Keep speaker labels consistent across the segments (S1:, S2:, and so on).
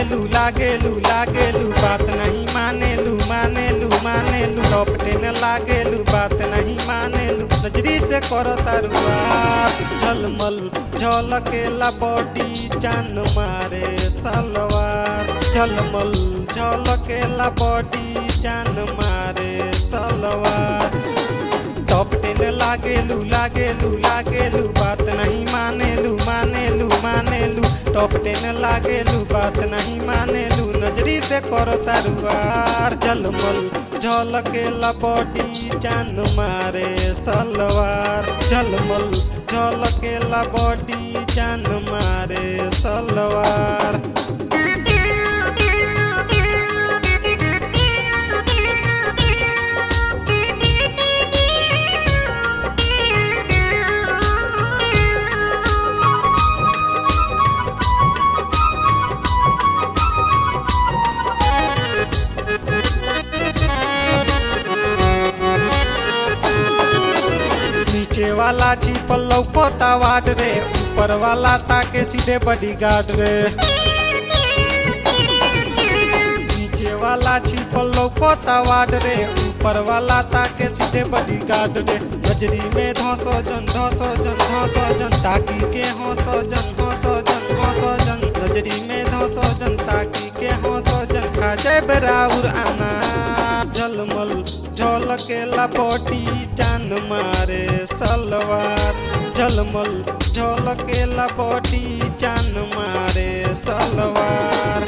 S1: लागेलू बात नहीं मानेलू लपटे न लागेलू बात नहीं मानेलू नजरी से करो तारुआर झलमल झलकेला बॉडी जान मारे सलवार झलमल झलकेला बॉडी जान मारे सलवार लपटे न लागेलू बात नहीं मानेलू टपटे न लागेलू बात नहीं मानेलू नजरी से करो तारुआर झलमल झलकेला बॉडी जान मारे सलवार झलमल झलकेला बॉडी जान मारे सलवार नीचे वाला छिपल लौकोता वाट रे ऊपर वाला ताके सीधे बॉडीगार्ड रे नीचे वाला छिपल लौकोता वाट रे ऊपर वाला ताके सीधे बॉडीगार्ड रे नजरी में धसो जन ताकी के हंसो जन नजरी में धसो जन ताकी के हंसो जन खा जाए बराउर आना झलमल झलकेला बॉडी जान मारे सलवार झलमल झलकेला बॉडी जान मारे सलवार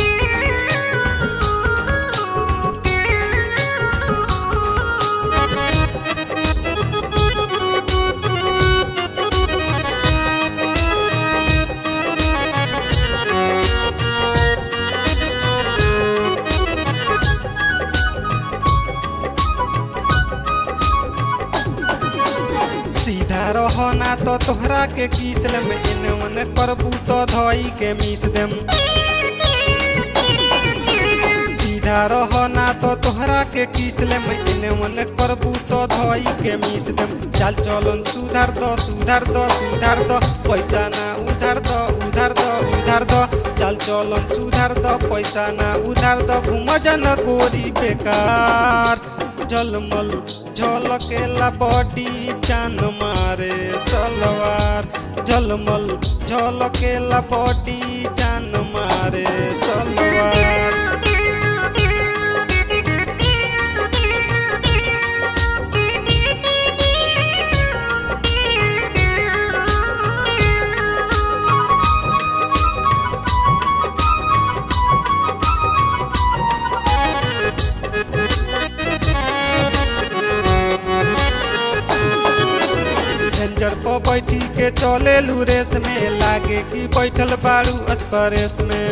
S1: रहना तो तोहरा के किसल में एने ओने करबू तो धोई के मिस देम सीधा रहना तो तोहरा के किसल में एने ओने करबू तो धोई के मिस देम चाल चलन सुधार दो पैसा ना उधार दो चाल चलन सुधार दो पैसा ना उधार दो घूम जन गोरी बेकार झलमल झलकेला बॉडी जान मारे सलवार झलमल झलकेला बॉडी जान मारे सलवार रेंजर पर बैठी के चलेलू रेस में लागे कि बैठल बारू एक्सप्रेस में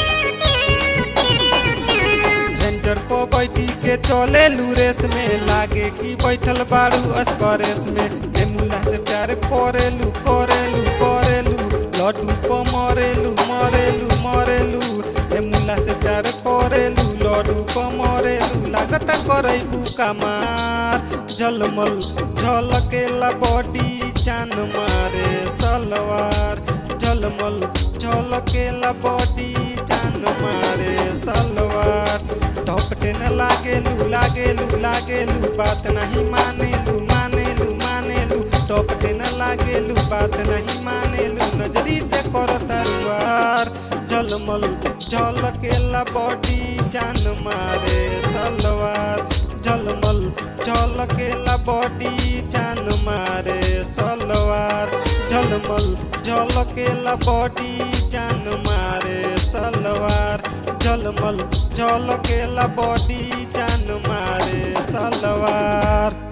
S1: रेंजर पर बैठी के चलेलू रेस में लागे कि बैठल बारू एक्सप्रेस में मुला से प्यार करेलू लड्डू पर मरेलू मुला से प्यार करेलू लड्डू पर मरेलू लागत करैबू कमार झलमल झलकेला बॉडी जान मारे सलवार झलमल झलकेला बॉडी जान मारे सलवार टपटे न लागेलू बात नहीं मानेलू टपटे न लागेलू बात नहीं मानेलू नजरी से करो तारुआर झलमल झलकेला बॉडी जान मारे सलवार झलमल झलकेला बॉडी जान मारे सलवार झलमल झलकेला बॉडी जान मारे सलवार झलमल झलकेला बॉडी जान मारे सलवार।